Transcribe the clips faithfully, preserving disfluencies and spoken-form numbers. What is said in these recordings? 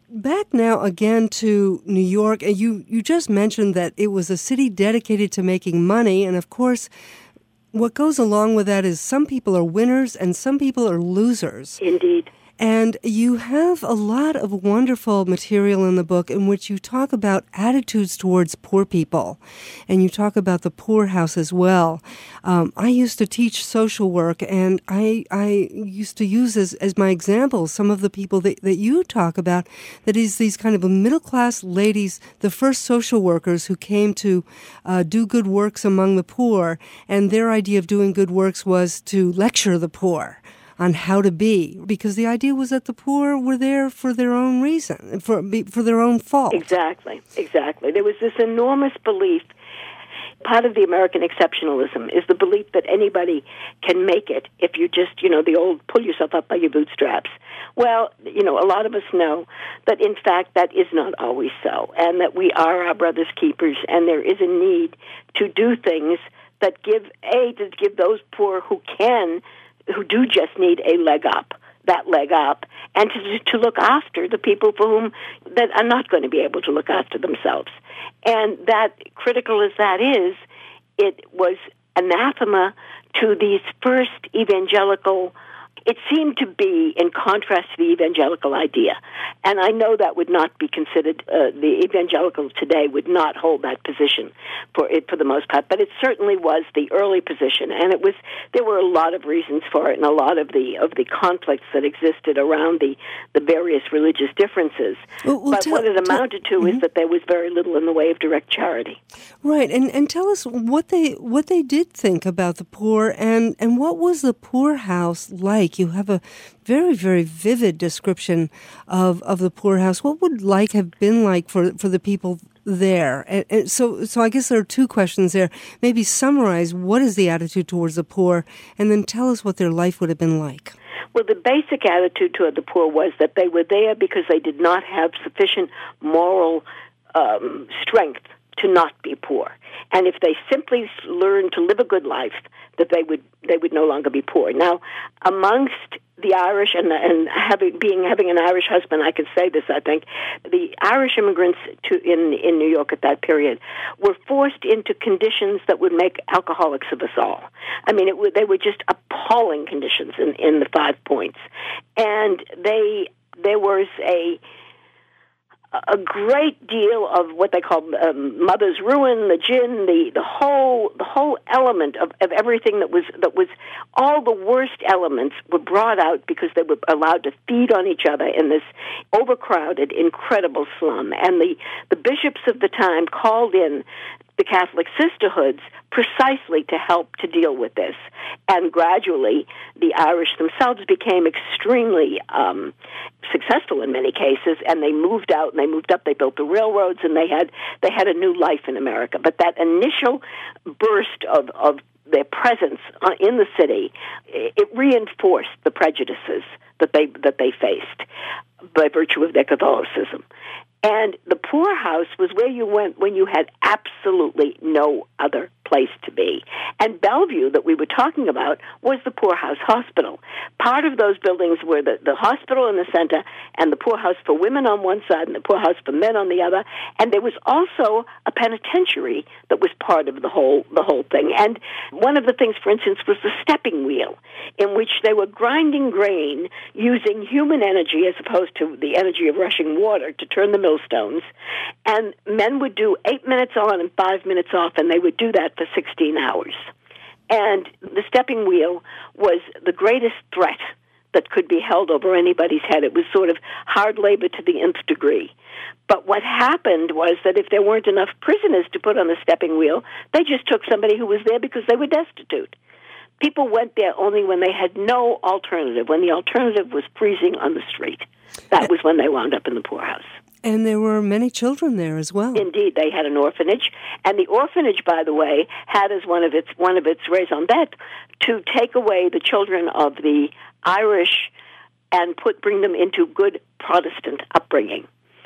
back now again to New York, and you, you just mentioned that it was a city dedicated to making money, and of course, what goes along with that is some people are winners and some people are losers. Indeed. And you have a lot of wonderful material in the book in which you talk about attitudes towards poor people. And you talk about the poorhouse as well. Um, I used to teach social work, and I I used to use as, as my example some of the people that, that you talk about, that is these kind of middle-class ladies, the first social workers who came to uh, do good works among the poor, and their idea of doing good works was to lecture the poor on how to be, because the idea was that the poor were there for their own reason, for for their own fault. Exactly, exactly. There was this enormous belief. Part of the American exceptionalism is the belief that anybody can make it if you just, you know, the old pull yourself up by your bootstraps. Well, you know, a lot of us know that, in fact, that is not always so, and that we are our brother's keepers, and there is a need to do things that give, A, to give those poor who can, who do just need a leg up, that leg up, and to to look after the people for whom that are not going to be able to look after themselves. And that, critical as that is, it was anathema to these first evangelical. It seemed to be in contrast to the evangelical idea. And I know that would not be considered, uh, the evangelicals today would not hold that position for it for the most part, but it certainly was the early position. And it was, there were a lot of reasons for it and a lot of the of the conflicts that existed around the, the various religious differences. Well, well, but tell, what it amounted to tell, is mm-hmm. that there was very little in the way of direct charity. Right, and and tell us what they what they did think about the poor, and, and what was the poorhouse like? You have a very, very vivid description of, of the poorhouse. What would like have been like for, for the people there? And, and so so I guess there are two questions there. Maybe summarize what is the attitude towards the poor, and then tell us what their life would have been like. Well, the basic attitude toward the poor was that they were there because they did not have sufficient moral um, strength to not be poor. And if they simply learned to live a good life, that they would they would no longer be poor. Now, amongst the Irish and and having being having an Irish husband, I can say this. I think the Irish immigrants to in in New York at that period were forced into conditions that would make alcoholics of us all. I mean, it would, they were just appalling conditions in in the Five Points, and they there was a. a great deal of what they call um, mother's ruin, the gin, the, the whole the whole element of, of everything that was that was all the worst elements were brought out because they were allowed to feed on each other in this overcrowded, incredible slum. And the, the bishops of the time called in the Catholic sisterhoods precisely to help to deal with this. And gradually, the Irish themselves became extremely um, successful in many cases, and they moved out and they moved up. They built the railroads, and they had they had a new life in America. But that initial burst of, of their presence in the city, it reinforced the prejudices that they that they faced by virtue of their Catholicism. And the poorhouse was where you went when you had absolutely no other place to be. And Bellevue, that we were talking about, was the poorhouse hospital. Part of those buildings were the, the hospital in the center and the poorhouse for women on one side and the poorhouse for men on the other. And there was also a penitentiary that was part of the whole the whole thing. And one of the things, for instance, was the stepping wheel, in which they were grinding grain using human energy as opposed to the energy of rushing water to turn the millstones. And men would do eight minutes on and five minutes off, and they would do that for sixteen hours. And the stepping wheel was the greatest threat that could be held over anybody's head. It was sort of hard labor to the nth degree. But what happened was that if there weren't enough prisoners to put on the stepping wheel, they just took somebody who was there because they were destitute. People went there only when they had no alternative, when the alternative was freezing on the street. That was when they wound up in the poorhouse. And there were many children there as well. Indeed, they had an orphanage, and the orphanage, by the way, had as one of its one of its raison d'etre to take away the children of the Irish and put bring them into good Protestant upbringing.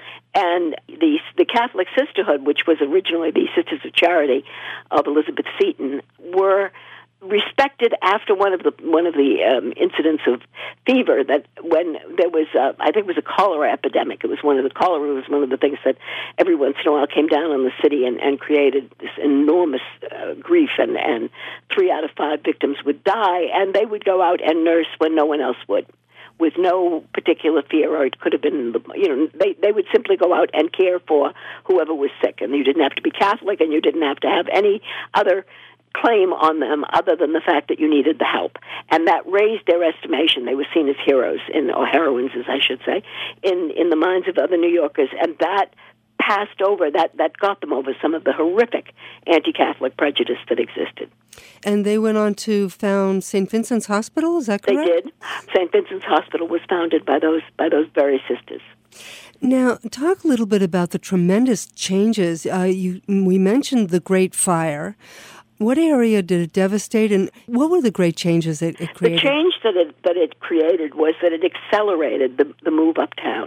And the the Catholic Sisterhood, which was originally the Sisters of Charity of Elizabeth Seton, were respected after one of the one of the um, incidents of fever that when there was a, I think it was a cholera epidemic. It was one of the cholera was one of the things that every once in a while came down on the city and, and created this enormous uh, grief, and, and three out of five victims would die, and they would go out and nurse when no one else would, with no particular fear, or it could have been, you know, they, they would simply go out and care for whoever was sick, and you didn't have to be Catholic, and you didn't have to have any other claim on them other than the fact that you needed the help. And that raised their estimation. They were seen as heroes, in, or heroines, as I should say, in, in the minds of other New Yorkers, and that passed over, that, that got them over some of the horrific anti-Catholic prejudice that existed. And they went on to found Saint Vincent's Hospital, is that correct? They did. Saint Vincent's Hospital was founded by those by those very sisters. Now, talk a little bit about the tremendous changes. Uh, you, we mentioned the Great Fire. What area did it devastate, and what were the great changes it, it created? The change that it that it created was that it accelerated the, the move uptown.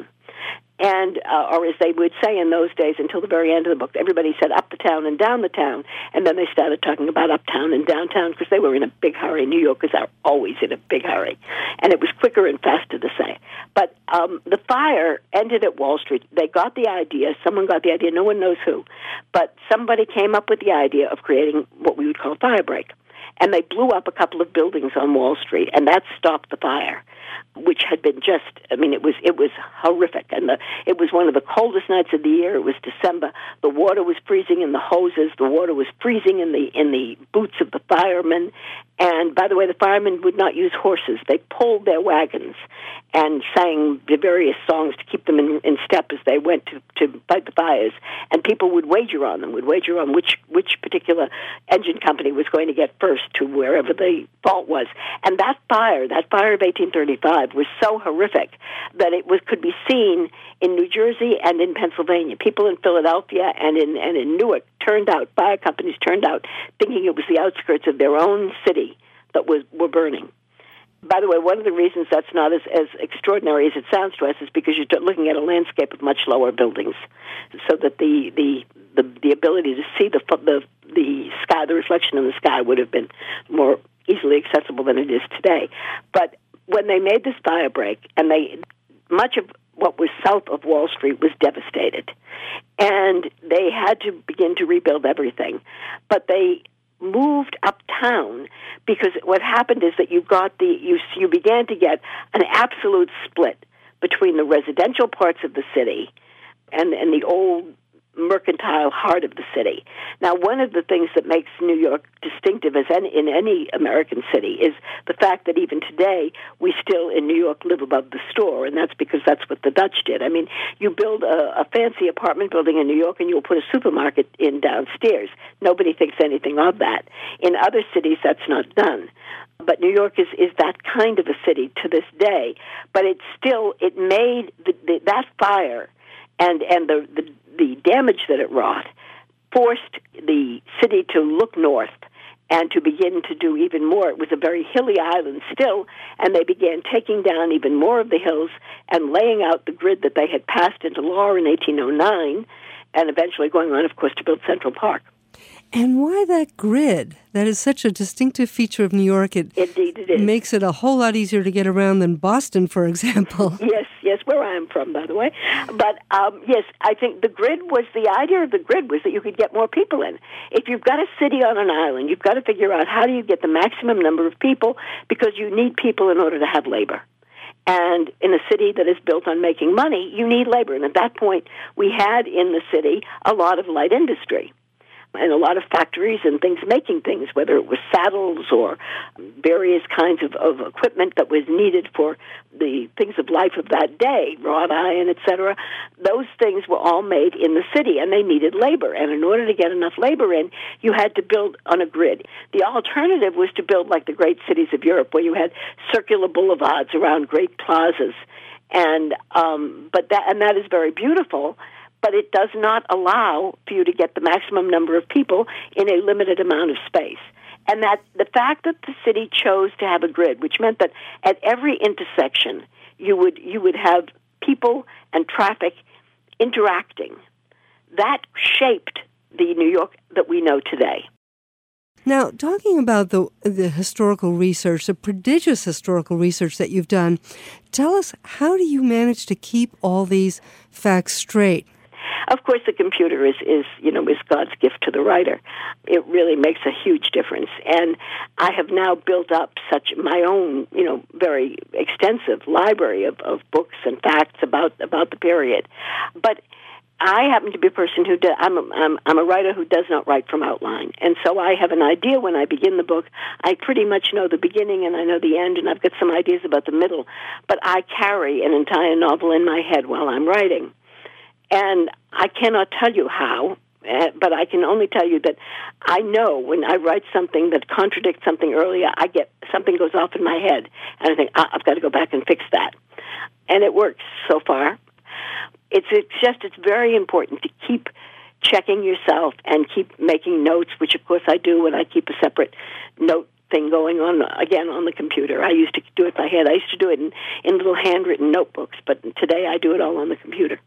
And, uh, or as they would say in those days, until the very end of the book, everybody said up the town and down the town, and then they started talking about uptown and downtown because they were in a big hurry. New Yorkers are always in a big hurry, and it was quicker and faster to say. But um, the fire ended at Wall Street. They got the idea, someone got the idea, no one knows who, but somebody came up with the idea of creating what we would call a fire break. And they blew up a couple of buildings on Wall Street, and that stopped the fire, which had been just, I mean, it was it was horrific. And the, it was one of the coldest nights of the year. It was December. The water was freezing in the hoses. The water was freezing in the in the boots of the firemen. And, by the way, the firemen would not use horses. They pulled their wagons and sang the various songs to keep them in, in step as they went to, to fight the fires. And people would wager on them, would wager on which, which particular engine company was going to get first to wherever the fault was. And that fire, that fire of eighteen thirty-five, was so horrific that it was could be seen in New Jersey and in Pennsylvania. People in Philadelphia and in and in Newark turned out, fire companies turned out, thinking it was the outskirts of their own city that was were burning. By the way, one of the reasons that's not as, as extraordinary as it sounds to us is because you're looking at a landscape of much lower buildings, so that the the, the, the ability to see the, the the sky, the reflection in the sky, would have been more easily accessible than it is today. But when they made this fire break, and they much of what was south of Wall Street was devastated, and they had to begin to rebuild everything, but they moved uptown because what happened is that you got the you you began to get an absolute split between the residential parts of the city and and the old mercantile heart of the city. Now, one of the things that makes New York distinctive as any, in any American city is the fact that even today we still in New York live above the store, and that's because that's what the Dutch did. I mean, you build a, a fancy apartment building in New York and you'll put a supermarket in downstairs. Nobody thinks anything of that. In other cities, that's not done. But New York is, is that kind of a city to this day. But it's still, it made the, the, that fire and, and the, the the damage that it wrought forced the city to look north and to begin to do even more. It was a very hilly island still, and they began taking down even more of the hills and laying out the grid that they had passed into law in eighteen oh nine, and eventually going on, of course, to build Central Park. And why that grid? That is such a distinctive feature of New York. It Indeed it is. Makes it a whole lot easier to get around than Boston, for example. Yes, yes, where I am from, by the way. But, um, yes, I think the grid was, the idea of the grid was that you could get more people in. If you've got a city on an island, you've got to figure out how do you get the maximum number of people, because you need people in order to have labor. And in a city that is built on making money, you need labor. And at that point, we had in the city a lot of light industry and a lot of factories and things making things, whether it was saddles or various kinds of, of equipment that was needed for the things of life of that day, wrought iron, et cetera. Those things were all made in the city, and they needed labor. And in order to get enough labor in, you had to build on a grid. The alternative was to build like the great cities of Europe, where you had circular boulevards around great plazas. And um, but that and that is very beautiful, but it does not allow for you to get the maximum number of people in a limited amount of space. And that the fact that the city chose to have a grid, which meant that at every intersection you would you would have people and traffic interacting, that shaped the New York that we know today. Now, talking about the the historical research, the prodigious historical research that you've done, tell us, how do you manage to keep all these facts straight? Of course, the computer is, is, you know, is God's gift to the writer. It really makes a huge difference. And I have now built up such my own, you know, very extensive library of, of books and facts about about the period. But I happen to be a person who does, I'm, a, I'm, I'm a writer who does not write from outline. And so I have an idea when I begin the book. I pretty much know the beginning and I know the end, and I've got some ideas about the middle. But I carry an entire novel in my head while I'm writing. And I cannot tell you how, uh, but I can only tell you that I know when I write something that contradicts something earlier, I get something goes off in my head, and I think, ah, I've got to go back and fix that. And it works so far. It's, it's just, it's very important to keep checking yourself and keep making notes, which of course I do when I keep a separate note thing going on, again, on the computer. I used to do it by hand. I used to do it in, in little handwritten notebooks, but today I do it all on the computer.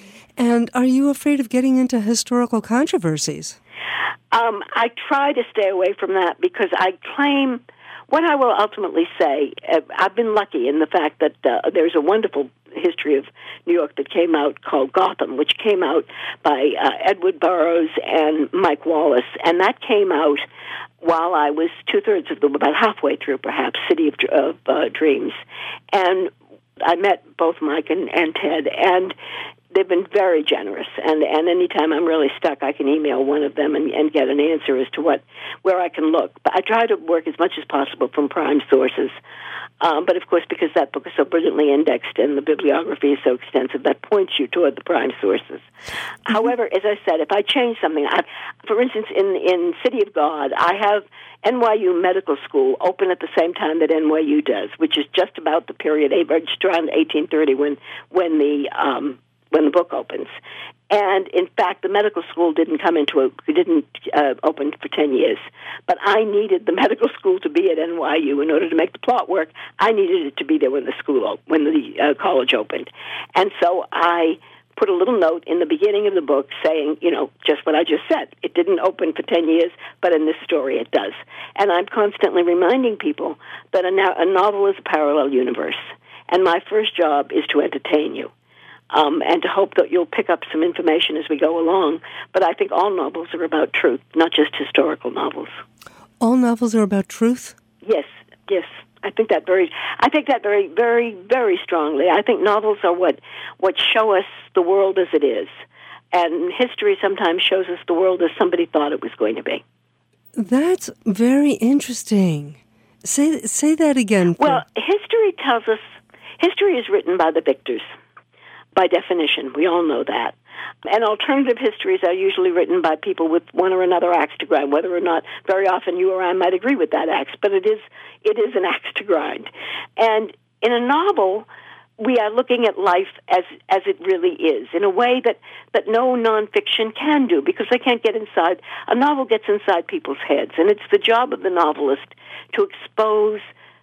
And are you afraid of getting into historical controversies? Um, I try to stay away from that because I claim, what I will ultimately say, uh, I've been lucky in the fact that uh, there's a wonderful history of New York that came out called Gotham, which came out by uh, Edward Burroughs and Mike Wallace, and that came out while I was two-thirds of the, about halfway through, perhaps, City of, of uh, Dreams. And I met both Mike and, and Ted, and they've been very generous, and, and anytime I'm really stuck, I can email one of them and, and get an answer as to what where I can look. But I try to work as much as possible from prime sources. Um, but, of course, because that book is so brilliantly indexed and the bibliography is so extensive, that points you toward the prime sources. Mm-hmm. However, as I said, if I change something, I, for instance, in, in City of God, I have N Y U Medical School open at the same time that N Y U does, which is just about the period, just around eighteen thirty when, when the... Um, when the book opens. And, in fact, the medical school didn't come into a, didn't uh, open for ten years. But I needed the medical school to be at N Y U in order to make the plot work. I needed it to be there when the school, when the uh, college opened. And so I put a little note in the beginning of the book saying, you know, just what I just said. It didn't open for ten years, but in this story it does. And I'm constantly reminding people that a, no- a novel is a parallel universe. And my first job is to entertain you. Um, and to hope that you'll pick up some information as we go along. But I think all novels are about truth, not just historical novels. All novels are about truth? Yes, yes. I think that very, I think that very, very, very strongly. I think novels are what, what show us the world as it is. And history sometimes shows us the world as somebody thought it was going to be. That's very interesting. Say, say that again. Well, history tells us, history is written by the victors. By definition, we all know that. And alternative histories are usually written by people with one or another axe to grind, whether or not very often you or I might agree with that axe, but it is it is an axe to grind. And in a novel, we are looking at life as as it really is, in a way that, that no nonfiction can do, because they can't get inside. A novel gets inside people's heads, and it's the job of the novelist to expose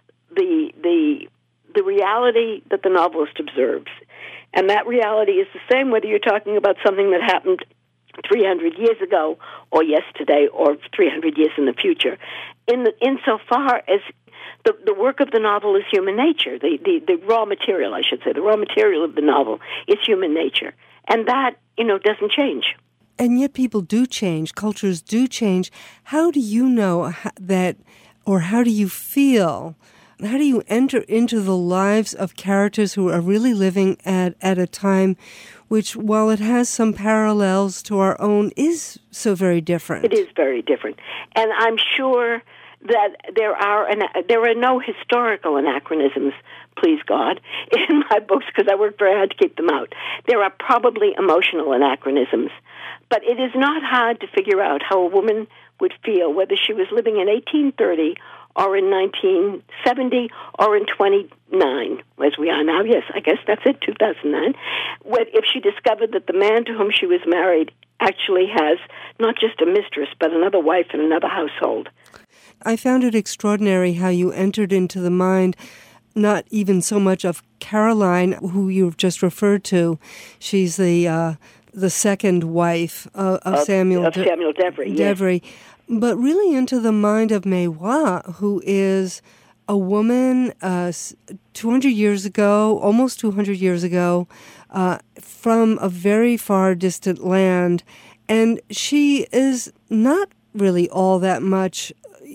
the the the reality that the novelist observes. And that reality is the same whether you're talking about something that happened three hundred years ago or yesterday or three hundred years in the future. In the, insofar as the, the work of the novel is human nature, the, the, the raw material, I should say, the raw material of the novel is human nature. And that, you know, doesn't change. And yet people do change, cultures do change. How do you know that, or how do you feel, how do you enter into the lives of characters who are really living at, at a time which, while it has some parallels to our own, is so very different? It is very different. And I'm sure that there are there are no historical anachronisms, please God, in my books, because I work very hard to keep them out. There are probably emotional anachronisms. But it is not hard to figure out how a woman would feel, whether she was living in eighteen thirty or in nineteen seventy, or in twenty-nine, as we are now. Yes, I guess that's it, two thousand nine. If she discovered that the man to whom she was married actually has not just a mistress, but another wife and another household. I found it extraordinary how you entered into the mind, not even so much of Caroline, who you've just referred to. She's the uh, the second wife of, of, of Samuel of Samuel Devery. Devery. Yes. but really into the mind of Mei Hua, who is a woman uh, two hundred years ago, almost two hundred years ago, uh, from a very far distant land. And she is not really all that much.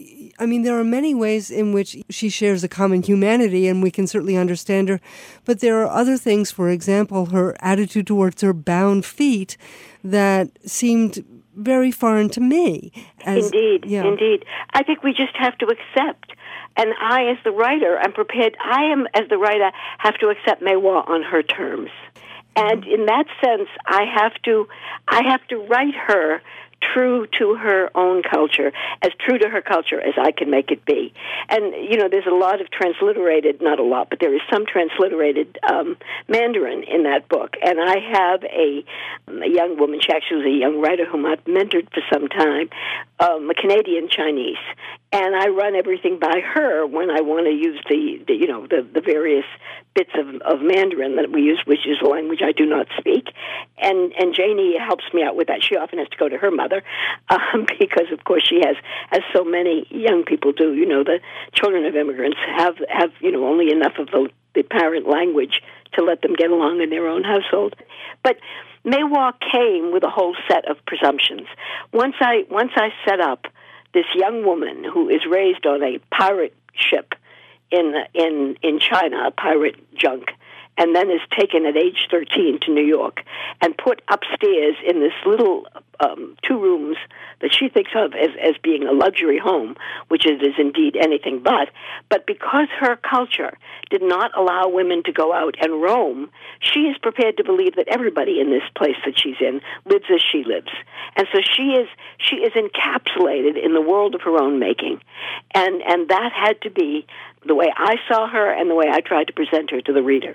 I mean, there are many ways in which she shares a common humanity, and we can certainly understand her. But there are other things, for example, her attitude towards her bound feet that seemed very foreign to me. As, indeed, yeah. indeed. I think we just have to accept. And I, as the writer, I'm prepared, I am, as the writer, have to accept Mei Hua on her terms. And in that sense, I have to, I have to write her true to her own culture, as true to her culture as I can make it be. And, you know, there's a lot of transliterated, not a lot, but there is some transliterated um, Mandarin in that book. And I have a, a young woman, she actually was a young writer whom I've mentored for some time, um, a Canadian Chinese. And I run everything by her when I want to use the, the you know, the, the various bits of, of Mandarin that we use, which is a language I do not speak. And and Janie helps me out with that. She often has to go to her mother um, because, of course, she has, as so many young people do. You know, the children of immigrants have, have you know, only enough of the, the parent language to let them get along in their own household. But Mei Hua came with a whole set of presumptions. Once I once I set up this young woman who is raised on a pirate ship in in in China, a pirate junk, and then is taken at age thirteen to New York and put upstairs in this little um, two rooms that she thinks of as, as being a luxury home, which it is indeed anything but. But because her culture did not allow women to go out and roam, she is prepared to believe that everybody in this place that she's in lives as she lives. And so she is she is encapsulated in the world of her own making. And and that had to be the way I saw her and the way I tried to present her to the reader.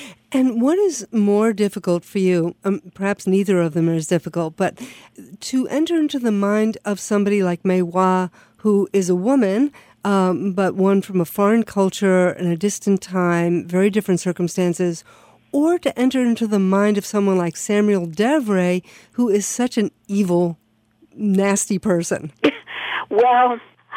And what is more difficult for you, um, perhaps neither of them is difficult, but to enter into the mind of somebody like Mei Hua, who is a woman, um, but one from a foreign culture in a distant time, very different circumstances, or to enter into the mind of someone like Samuel Devray, who is such an evil, nasty person? Well,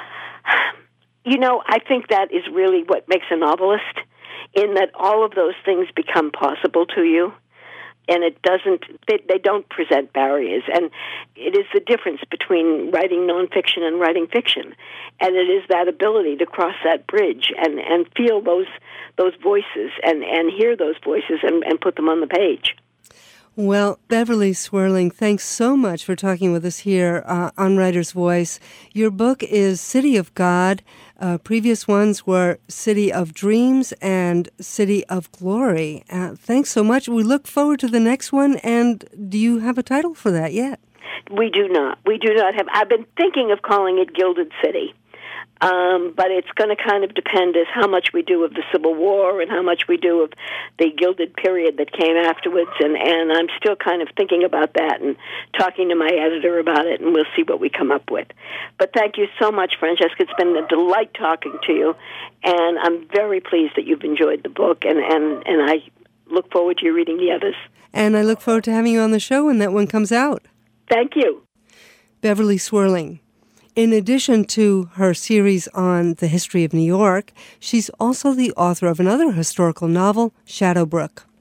you know, I think that is really what makes a novelist, in that all of those things become possible to you, and it doesn't, they, they don't present barriers. And it is the difference between writing nonfiction and writing fiction. And it is that ability to cross that bridge and, and feel those those voices and, and hear those voices and, and put them on the page. Well, Beverly Swerling, thanks so much for talking with us here uh, on Writer's Voice. Your book is City of God. Uh, previous ones were City of Dreams and City of Glory. Uh, thanks so much. We look forward to the next one. And do you have a title for that yet? We do not. We do not have. I've been thinking of calling it Gilded City. Um, but it's going to kind of depend as how much we do of the Civil War and how much we do of the Gilded Period that came afterwards. And, and I'm still kind of thinking about that and talking to my editor about it, and we'll see what we come up with. But thank you so much, Francesca. It's been a delight talking to you, and I'm very pleased that you've enjoyed the book, and, and, and I look forward to you reading the others. And I look forward to having you on the show when that one comes out. Thank you. Beverly Swerling. In addition to her series on the history of New York, she's also the author of another historical novel, Shadowbrook.